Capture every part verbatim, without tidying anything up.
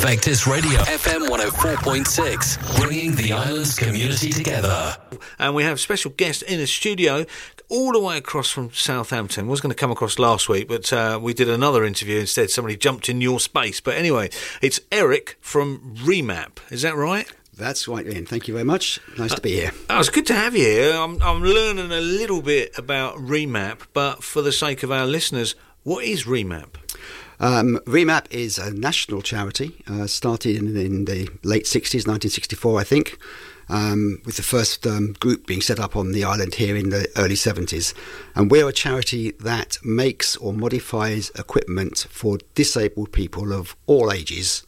Vectis Radio, F M one oh four point six, bringing the island's community together. And we have a special guest in the studio all the way across from Southampton. Was going to come across last week, but uh, we did another interview instead. Somebody jumped in your space. But anyway, it's Eric from Remap. Is that right? That's right, Ian. Thank you very much. Nice uh, to be here. Oh, it's good to have you here. I'm, I'm learning a little bit about Remap, but for the sake of our listeners, what is Remap? Um, Remap is a national charity, uh, started in, in the late sixties, nineteen sixty-four, I think, um, with the first um, group being set up on the island here in the early seventies. And we're a charity that makes or modifies equipment for disabled people of all ages,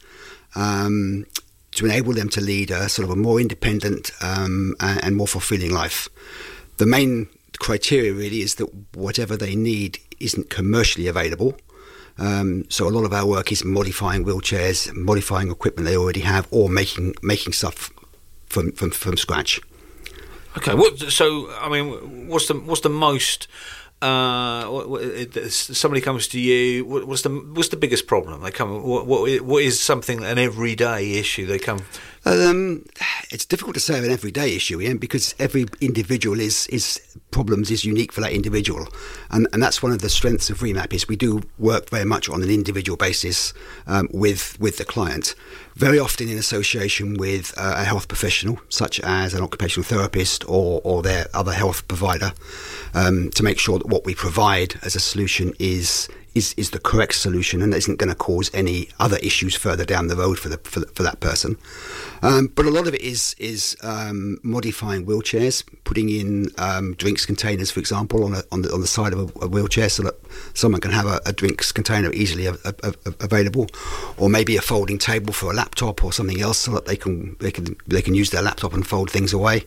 um, to enable them to lead a sort of a more independent um, and, and more fulfilling life. The main criteria really is that whatever they need isn't commercially available. Um, so a lot of our work is modifying wheelchairs, modifying equipment they already have, or making making stuff from from, from scratch. Okay, what? So I mean, what's the what's the most? Uh, what, what, somebody comes to you. What, what's the what's the biggest problem they come? What what, what is something an everyday issue they come? Um, it's difficult to say an everyday issue, Ian, because every individual is is problems is unique for that individual, and and that's one of the strengths of Remap is we do work very much on an individual basis um, with with the client, very often in association with uh, a health professional such as an occupational therapist or or their other health provider, um, to make sure that what we provide as a solution is. Is, is the correct solution and isn't going to cause any other issues further down the road for the for, the, for that person. Um, but a lot of it is is um, modifying wheelchairs, putting in um, drinks containers, for example, on a, on the on the side of a, a wheelchair, so that someone can have a, a drinks container easily a, a, a, available, or maybe a folding table for a laptop or something else, so that they can they can they can use their laptop and fold things away.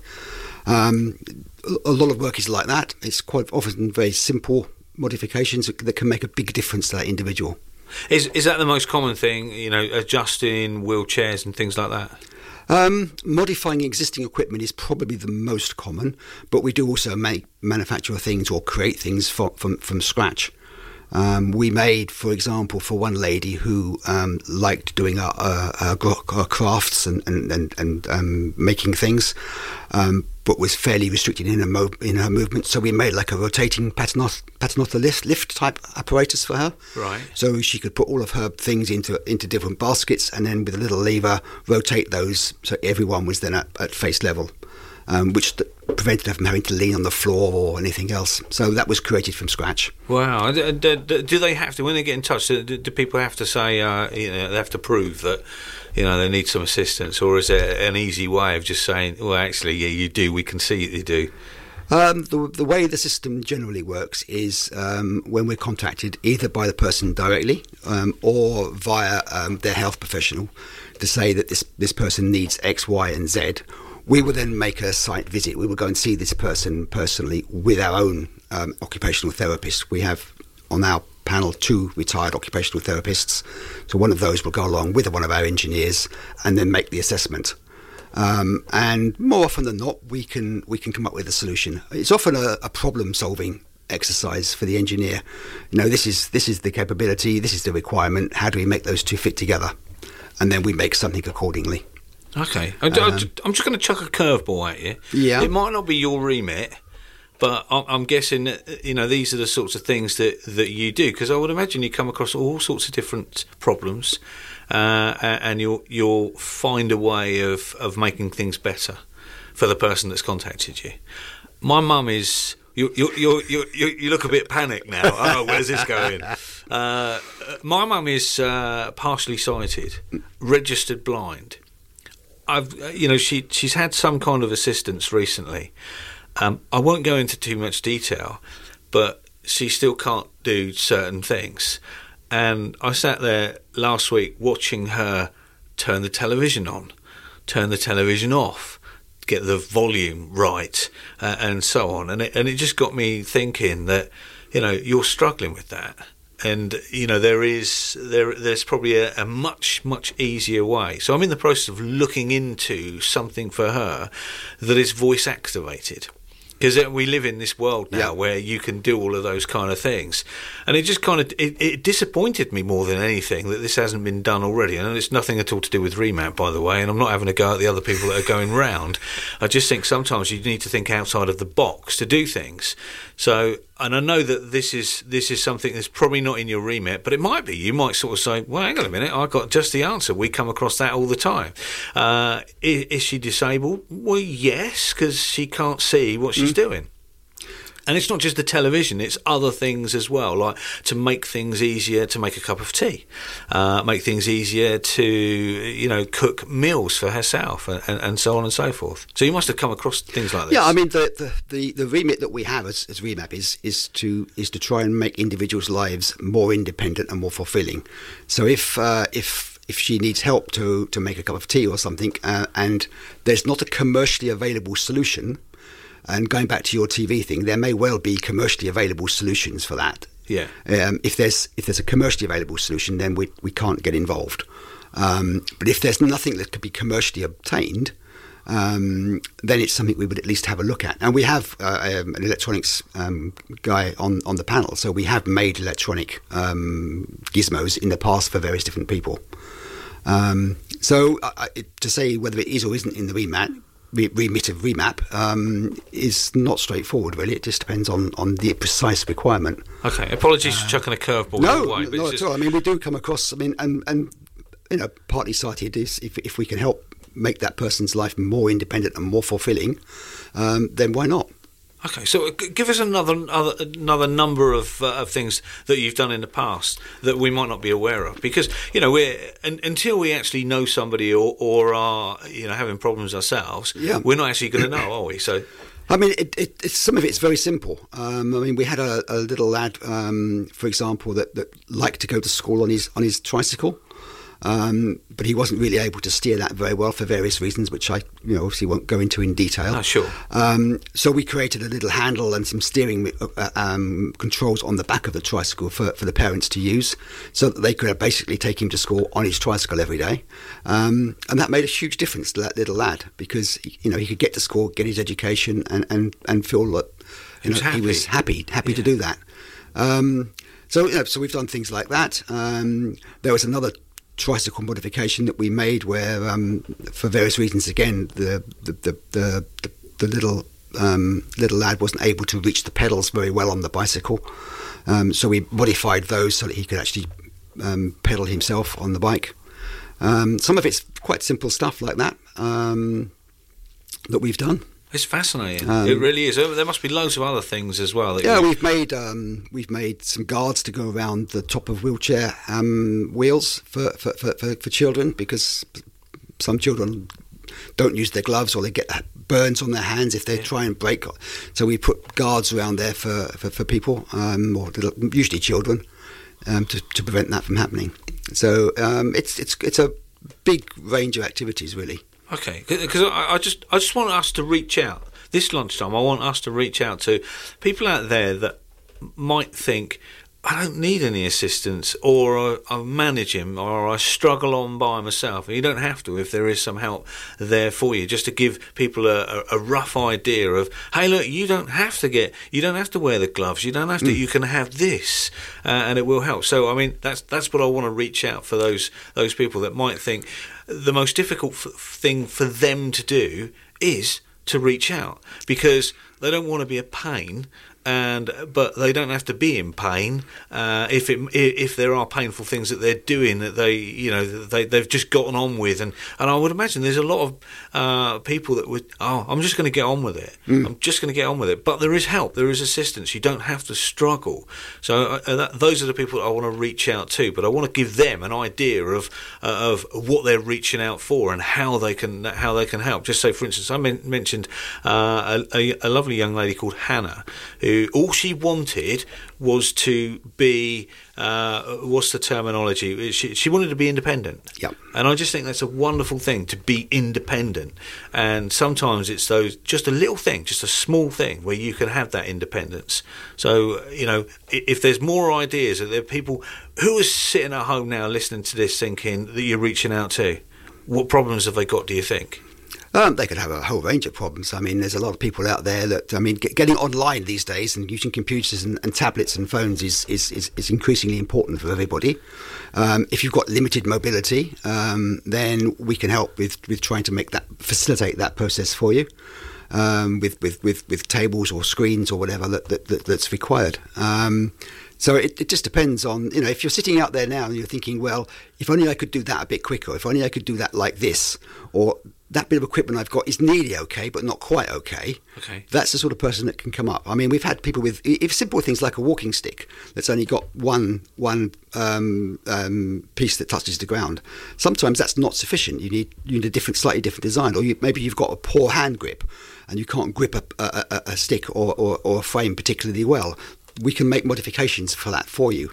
Um, a lot of work is like that. It's quite often very simple modifications that can make a big difference to that individual. Is is that the most common thing, you know, adjusting wheelchairs and things like that? Um, modifying existing equipment is probably the most common, but we do also make manufacture things or create things from from, from scratch. Um, we made, for example, for one lady who um, liked doing our, our, our crafts and and and, and um, making things, um, but was fairly restricted in her mo- in her movement. So we made like a rotating paternoster, paternoster lift, lift type apparatus for her. Right. So she could put all of her things into into different baskets, and then with a little lever rotate those, so everyone was then at, at face level. Um, which th- prevented her from having to lean on the floor or anything else. So that was created from scratch. Wow. Do, do, do they have to, when they get in touch, do, do people have to say, uh, you know, they have to prove that, you know, they need some assistance, or is there an easy way of just saying, well, actually, yeah, you do, we can see you do? Um, the, the way the system generally works is um, when we're contacted either by the person directly um, or via um, their health professional to say that this, this person needs X, Y and Z, we will then make a site visit. We will go and see this person personally with our own um, occupational therapist. We have on our panel two retired occupational therapists. So one of those will go along with one of our engineers and then make the assessment. Um, and more often than not, we can we can come up with a solution. It's often a, a problem-solving exercise for the engineer. You know, this is this is the capability, this is the requirement. How do we make those two fit together? And then we make something accordingly. Okay, I'm just going to chuck a curveball at you. Yeah, it might not be your remit, but I'm guessing that, you know, these are the sorts of things that, that you do, because I would imagine you come across all sorts of different problems, uh, and you'll you'll find a way of, of making things better for the person that's contacted you. My mum is. You you you you you look a bit panicked now. Oh, where's this going? Uh, my mum is uh, partially sighted, registered blind. I've, you know, she she's had some kind of assistance recently. Um, I won't go into too much detail, but she still can't do certain things. And I sat there last week watching her turn the television on, turn the television off, get the volume right, uh, and so on. And it, and it just got me thinking that, you know, you're struggling with that. And, you know, there is there there's probably a, a much, much easier way. So I'm in the process of looking into something for her that is voice activated. Because we live in this world now Yeah. where you can do all of those kind of things. And it just kind of it, it disappointed me more than anything that this hasn't been done already. And it's nothing at all to do with Remap, by the way, and I'm not having a go at the other people that are going round. I just think sometimes you need to think outside of the box to do things. So, and I know that this is this is something that's probably not in your remit, but it might be. You might sort of say, well, hang on a minute, I got just the answer. We come across that all the time. Uh, is, is she disabled? Well, yes, because she can't see what she's mm. doing. And it's not just the television, it's other things as well, like to make things easier to make a cup of tea, uh, make things easier to, you know, cook meals for herself, and, and so on and so forth. So you must have come across things like this. Yeah, I mean, the the, the, the remit that we have as, as Remap is, is to is to try and make individuals' lives more independent and more fulfilling. So if uh, if if she needs help to, to make a cup of tea or something, uh, and there's not a commercially available solution, and going back to your T V thing, there may well be commercially available solutions for that. Yeah. Um, if there's if there's a commercially available solution, then we we can't get involved. Um, but if there's nothing that could be commercially obtained, um, then it's something we would at least have a look at. And we have uh, um, an electronics um, guy on, on the panel, so we have made electronic um, gizmos in the past for various different people. Um, so uh, it, to say whether it is or isn't in the remit, remit of Remap um, is not straightforward, really. It just depends on, on the precise requirement. Okay, apologies uh, for chucking a curveball. No, way, but not just... at all. I mean, we do come across. I mean, and and you know, partly sighted is if if we can help make that person's life more independent and more fulfilling, um, then why not? Okay, so g- give us another other, another number of uh, of things that you've done in the past that we might not be aware of, because you know we're un, until we actually know somebody or, or are you know having problems ourselves, yeah. we're not actually going to know, are we? So, I mean, it, it, it's, some of it's very simple. Um, I mean, we had a, a little lad, um, for example, that, that liked to go to school on his on his tricycle. Um, but he wasn't really able to steer that very well for various reasons, which I, you know, obviously won't go into in detail. Oh, sure. Um, so we created a little handle and some steering uh, um, controls on the back of the tricycle for, for the parents to use, so that they could basically take him to school on his tricycle every day. Um, and that made a huge difference to that little lad, because you know he could get to school, get his education, and and, and feel that you he, know, was he was happy, happy yeah. to do that. Um, so, you know, so we've done things like that. Um, there was another tricycle modification that we made where, um, for various reasons, again, the the the, the, the, the little um, little lad wasn't able to reach the pedals very well on the bicycle. Um, so we modified those so that he could actually um, pedal himself on the bike. Um, some of it's quite simple stuff like that um, that we've done. It's fascinating. Um, it really is. There must be loads of other things as well. That yeah, you... we've made um, we've made some guards to go around the top of wheelchair um, wheels for for, for, for for children, because some children don't use their gloves or they get burns on their hands if they yeah. try and brake. So we put guards around there for for, for people, um, or little, usually children, um, to to prevent that from happening. So um, it's it's it's a big range of activities, really. Okay, because I, I just I just want us to reach out this lunchtime. I want us to reach out to people out there that might think, I don't need any assistance, or I, I manage him, or I struggle on by myself. And you don't have to if there is some help there for you, just to give people a, a, a rough idea of, hey, look, you don't have to get, you don't have to wear the gloves, you don't have to, mm. you can have this, uh, and it will help. So, I mean, that's that's what I want to reach out for those those people that might think the most difficult f- thing for them to do is to reach out, because they don't want to be a pain. And but they don't have to be in pain uh, if it if there are painful things that they're doing that they you know they they've just gotten on with, and, and I would imagine there's a lot of uh, people that would oh I'm just going to get on with it mm. I'm just going to get on with it but there is help, there is assistance, you don't have to struggle. So uh, that, those are the people that I want to reach out to, but I want to give them an idea of uh, of what they're reaching out for and how they can how they can help. Just say, for instance, I men- mentioned uh, a, a lovely young lady called Hannah, who all she wanted was to be, uh, what's the terminology? She, she wanted to be independent. Yep. And I just think that's a wonderful thing, to be independent. And sometimes it's those, just a little thing, just a small thing where you can have that independence. So, you know, if there's more ideas, that there are people who are sitting at home now listening to this thinking that you're reaching out to, what problems have they got, do you think? Um, they could have a whole range of problems. I mean, there's a lot of people out there that, I mean, get, getting online these days and using computers and, and tablets and phones is, is, is, is increasingly important for everybody. Um, if you've got limited mobility, um, then we can help with, with trying to make that, facilitate that process for you. Um, with, with, with, with tables or screens or whatever that, that, that that's required. Um, so it, it just depends on, you know, if you're sitting out there now and you're thinking, well, if only I could do that a bit quicker, if only I could do that like this, or that bit of equipment I've got is nearly okay, but not quite okay. Okay. That's the sort of person that can come up. I mean, we've had people with if simple things like a walking stick that's only got one one um, um, piece that touches the ground. Sometimes that's not sufficient. You need you need a different, slightly different design, or you, maybe you've got a poor hand grip and you can't grip a, a, a, a stick or, or, or a frame particularly well. We can make modifications for that for you.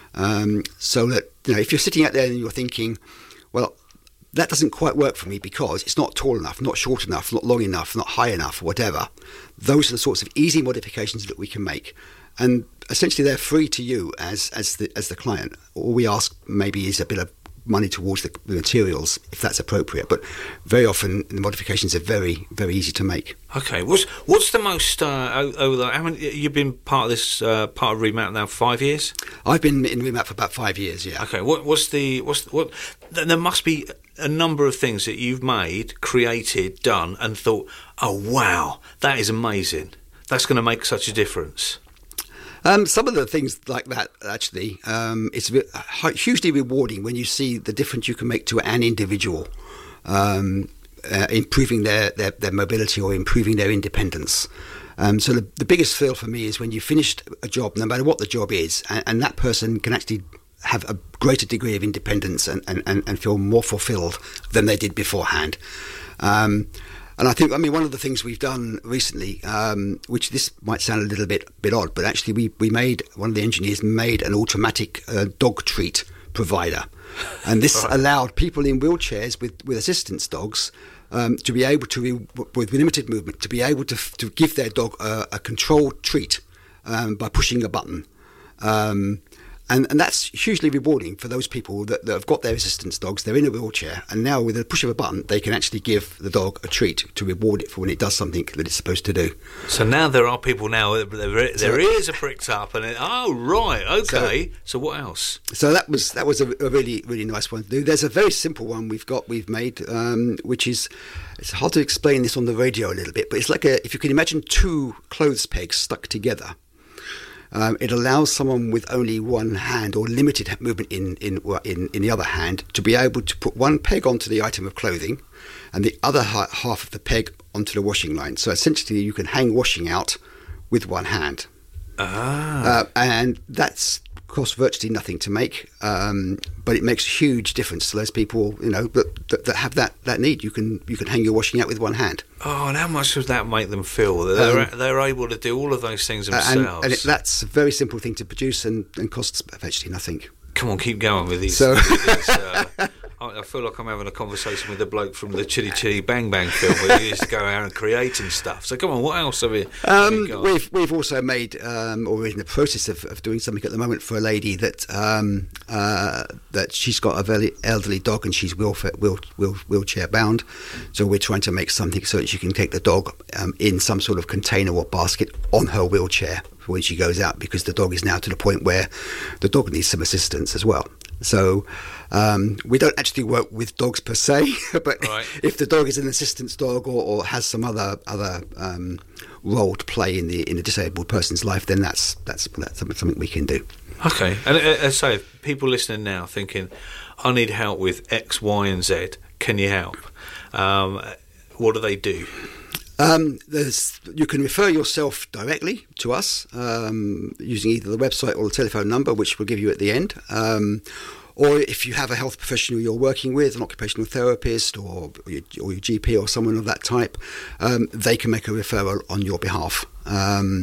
Um, so that, you know, if you're sitting out there and you're thinking, well, that doesn't quite work for me because it's not tall enough, not short enough, not long enough, not high enough, whatever. Those are the sorts of easy modifications that we can make. And essentially they're free to you as as the as the client. All we ask maybe is a bit of money towards the, the materials, if that's appropriate. But very often the modifications are very, very easy to make. Okay. What's what's the most, uh, over the, how many, you've been part of this, uh, part of Remap now for five years? I've been in Remap for about five years, yeah. Okay. What, what's the, what's, what, there must be a number of things that you've made, created, done, and thought, oh, wow, that is amazing. That's going to make such a difference. Um, some of the things like that, actually, um, it's hugely rewarding when you see the difference you can make to an individual, um, uh, improving their, their, their mobility or improving their independence. Um, so the, the biggest thrill for me is when you finished a job, no matter what the job is, and, and that person can actually have a greater degree of independence and, and, and feel more fulfilled than they did beforehand. Um, And I think, I mean, one of the things we've done recently, um, which this might sound a little bit bit odd, but actually we, we made, one of the engineers made an automatic uh, dog treat provider. And this right. allowed people in wheelchairs with, with assistance dogs um, to be able to, with limited movement, to be able to to give their dog a, a controlled treat um, by pushing a button. Um And, and that's hugely rewarding for those people that, that have got their assistance dogs, they're in a wheelchair, and now with a push of a button, they can actually give the dog a treat to reward it for when it does something that it's supposed to do. So now there are people now, their, their ears are pricked up, and it, oh, right, okay, so, so what else? So that was that was a, a really, really nice one to do. There's a very simple one we've got, we've made, um, which is, it's hard to explain this on the radio a little bit, but it's like a, if you can imagine two clothes pegs stuck together. Um, it allows someone with only one hand or limited movement in, in in in the other hand to be able to put one peg onto the item of clothing and the other ha- half of the peg onto the washing line. So essentially you can hang washing out with one hand. Ah. Uh, and that's costs virtually nothing to make, um, but it makes a huge difference to those people, you know, that, that, that have that, that need. You can you can hang your washing out with one hand. Oh, and how much does that make them feel? That they're, um, they're able to do all of those things themselves. And, and it, that's a very simple thing to produce and, and costs virtually nothing. Come on, keep going with these. So, with these uh, I, I feel like I'm having a conversation with the bloke from the Chitty Chitty Bang Bang film where he used to go out and creating stuff. So come on, what else have you, have you um, got? We've we've also made, um, or we're in the process of, of doing something at the moment for a lady that um, uh, that she's got a very elderly dog and she's wheel, wheel, wheel, wheelchair bound. So we're trying to make something so that she can take the dog um, in some sort of container or basket on her wheelchair when she goes out, because the dog is now to the point where the dog needs some assistance as well. So um, we don't actually work with dogs per se, but right. if the dog is an assistance dog or, or has some other other um, role to play in the in a disabled person's life, then that's that's that's something we can do. Okay, and uh, so if people listening now thinking, I need help with X, Y, and Z, can you help? Um, what do they do? Um, there's, you can refer yourself directly to us um, using either the website or the telephone number, which we'll give you at the end. Um, or if you have a health professional you're working with, an occupational therapist or, or, your, or your G P or someone of that type, um, they can make a referral on your behalf. Um,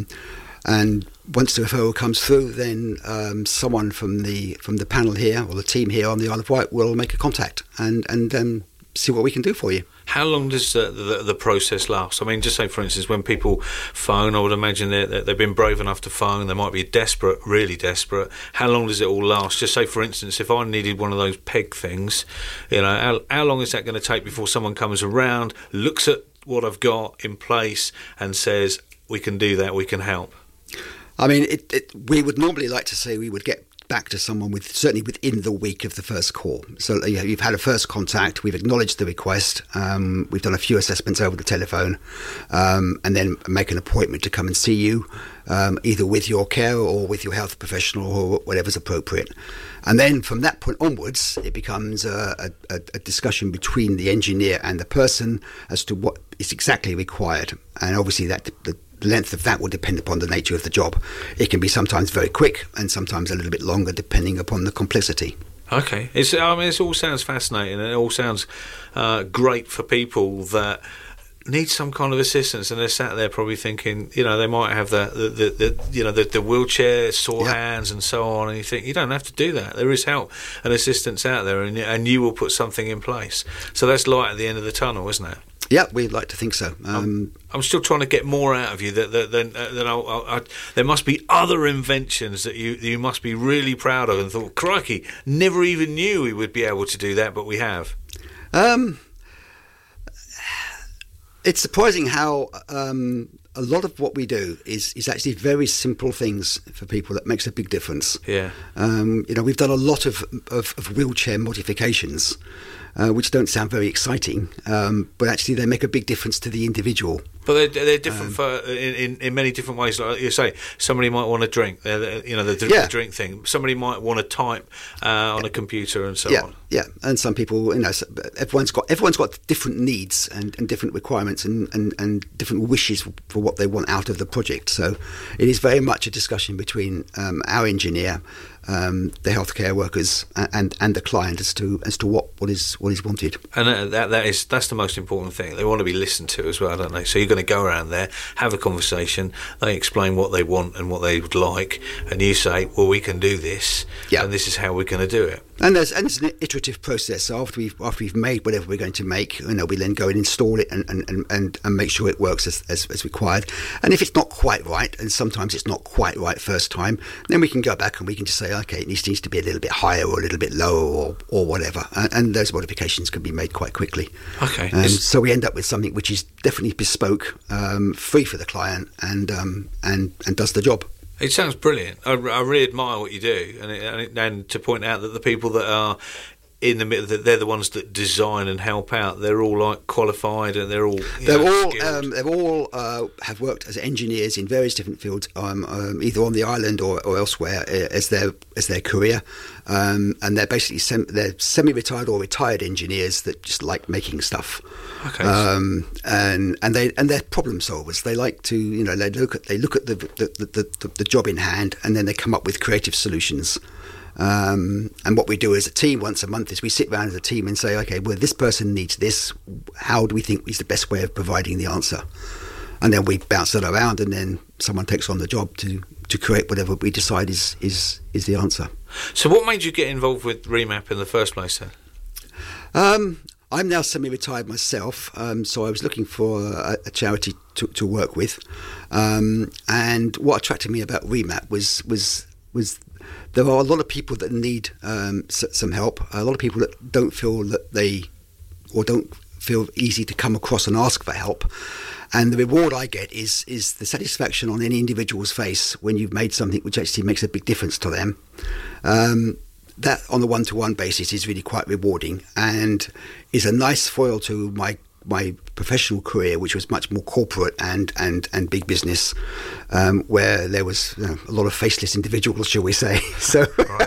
and once the referral comes through, then um, someone from the from the panel here or the team here on the Isle of Wight will make a contact and and um, see what we can do for you. How long does uh, the, the process last? I mean, just say, for instance, when people phone, I would imagine they're, they've been brave enough to phone. They might be desperate, really desperate. How long does it all last? Just say, for instance, if I needed one of those peg things, you know, how, how long is that going to take before someone comes around, looks at what I've got in place and says, we can do that, we can help? I mean, it, it, we would normally like to say we would get back to someone with certainly within the week of the first call. So you know, you've had a first contact, we've acknowledged the request, um, we've done a few assessments over the telephone, um, and then make an appointment to come and see you, um, either with your carer or with your health professional or whatever's appropriate. And then from that point onwards, it becomes a, a, a discussion between the engineer and the person as to what is exactly required. And obviously that the The length of that will depend upon the nature of the job. It can be sometimes very quick and sometimes a little bit longer depending upon the complexity. Okay. It's, I mean, it all sounds fascinating and it all sounds uh, great for people that need some kind of assistance, and they're sat there probably thinking, you know, they might have the, the, the, the you know, the, the wheelchair, sore yep. hands and so on, and you think, you don't have to do that. There is help and assistance out there, and, and you will put something in place. So that's light at the end of the tunnel, isn't it? Yeah, we'd like to think so. Um, I'm, I'm still trying to get more out of you. That that, that, that I'll, I'll, I, there must be other inventions that you you must be really proud of and thought, crikey, never even knew we would be able to do that, but we have. Um, it's surprising how um, a lot of what we do is, is actually very simple things for people that makes a big difference. Yeah. Um, you know, we've done a lot of, of, of wheelchair modifications, uh, which don't sound very exciting, um, but actually they make a big difference to the individual. But they're, they're different um, for in, in, in many different ways. Like you say, somebody might want to drink, they're, they're, you know, the, the yeah. drink thing. Somebody might want to type uh, on a computer and so yeah, on. Yeah, and some people, you know, everyone's got everyone's got different needs and, and different requirements and, and, and different wishes for what they want out of the project. So it is very much a discussion between um, our engineer, um, the healthcare workers, and and the client as to as to what, what is what is wanted. And that, that that is that's the most important thing. They want to be listened to as well, don't they? So you're going to go around there, have a conversation. They explain what they want and what they would like, and you say, "Well, we can do this, yeah. and this is how we're going to do it." And there's and it's an iterative process. So after we've after we've made whatever we're going to make, you know, we then go and install it and and, and, and, and make sure it works as, as as required. And if it's not quite right, and sometimes it's not quite right first time, then we can go back and we can just say, okay, it needs, needs to be a little bit higher or a little bit lower or or whatever. And, and those modifications can be made quite quickly. Okay. Um, so we end up with something which is definitely bespoke, um, free for the client, and um, and and does the job. It sounds brilliant. I, I really admire what you do, and, it, and, it, and to point out that the people that are in the middle, that they're the ones that design and help out. They're all like qualified, and they're all they're know, all um, they're all uh, have worked as engineers in various different fields, um, um, either on the island or, or elsewhere uh, as their as their career, um, and they're basically sem- they're semi-retired or retired engineers that just like making stuff. Okay. Um, and and they and they're problem solvers. They like to you know they look at they look at the the, the, the the job in hand, and then they come up with creative solutions. Um, and what we do as a team once a month is we sit around as a team and say, okay, well, this person needs this. How do we think is the best way of providing the answer? And then we bounce that around, and then someone takes on the job to, to create whatever we decide is, is, is the answer. So what made you get involved with Remap in the first place then? Um, I'm now semi-retired myself, um, so I was looking for a, a charity to, to work with. Um, and what attracted me about Remap was was was there are a lot of people that need um, s- some help. A lot of people that don't feel that they, or don't feel easy to come across and ask for help. And the reward I get is is the satisfaction on any individual's face when you've made something which actually makes a big difference to them. Um, that on a one-to-one basis is really quite rewarding and is a nice foil to my my professional career, which was much more corporate and and, and big business, um, where there was you know, a lot of faceless individuals, shall we say. So,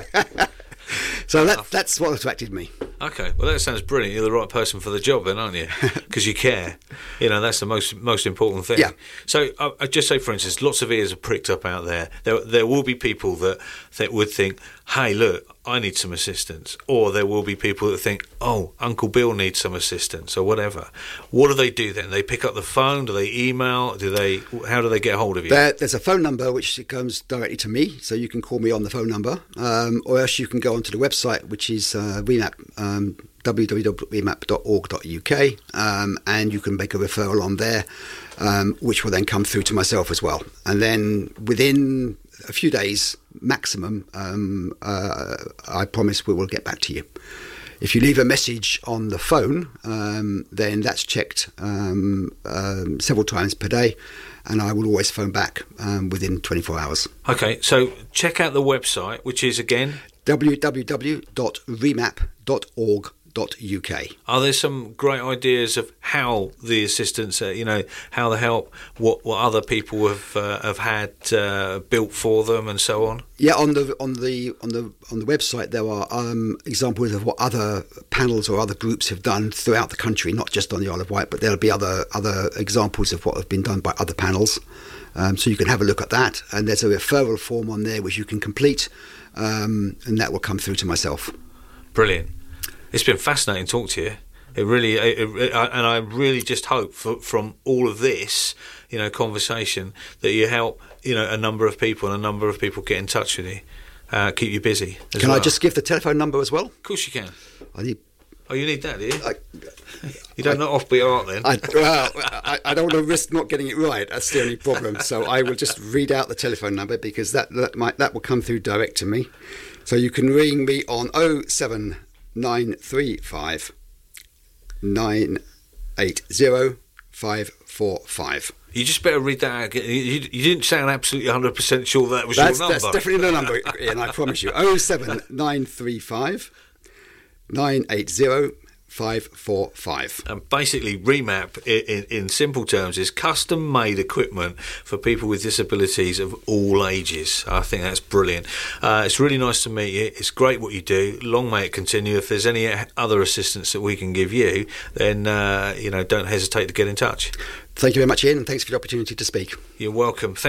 so that, that's what attracted me. Okay, well that sounds brilliant. You're the right person for the job then, aren't you? Because you care. You know, that's the most most important thing. Yeah. So I, I just say, for instance, lots of ears are pricked up out there. There there will be people that, that would think, hey, look, I need some assistance. Or there will be people that think, oh, Uncle Bill needs some assistance or whatever. What do they do then? They pick up the phone? Do they email? Do they? How do they get hold of you? There, there's a phone number which comes directly to me, so you can call me on the phone number, um, or else you can go onto the website, which is uh, remap w w w dot remap dot org dot u k, um, and you can make a referral on there, um, which will then come through to myself as well. And then within a few days maximum, um, uh, I promise we will get back to you. If you leave a message on the phone, um, then that's checked um, um, several times per day, and I will always phone back um, within twenty-four hours. Okay, so check out the website, which is again w w w dot remap dot org dot u k. Are there some great ideas of how the assistance, uh, you know, how the help, what what other people have uh, have had uh, built for them, and so on? Yeah, on the on the on the on the website there are um, examples of what other panels or other groups have done throughout the country, not just on the Isle of Wight, but there'll be other other examples of what have been done by other panels. Um, so you can have a look at that, and there's a referral form on there which you can complete, um, and that will come through to myself. Brilliant. It's been fascinating to talk to you. It really, it, it, and I really just hope for, from all of this, you know, conversation that you help, you know, a number of people and a number of people get in touch with you, uh, keep you busy. As can well. I just give the telephone number as well? Of course you can. I need. Oh, you need that, do you? I, you don't know offbeat art then? I, well, I, I don't want to risk not getting it right. That's the only problem. So I will just read out the telephone number because that that might that will come through direct to me. So you can ring me on oh seven nine three five nine eight zero five four five. You just better read that out again. You, you, you didn't sound absolutely one hundred percent sure that was That's, your number. that's definitely the number, Ian, I promise you. oh seven nine three five nine eight zero five four five. And basically, Remap, in, in simple terms, is custom-made equipment for people with disabilities of all ages. I think that's brilliant. Uh, it's really nice to meet you. It's great what you do. Long may it continue. If there's any other assistance that we can give you, then uh, you know, don't hesitate to get in touch. Thank you very much, Ian, and thanks for the opportunity to speak. You're welcome. Thank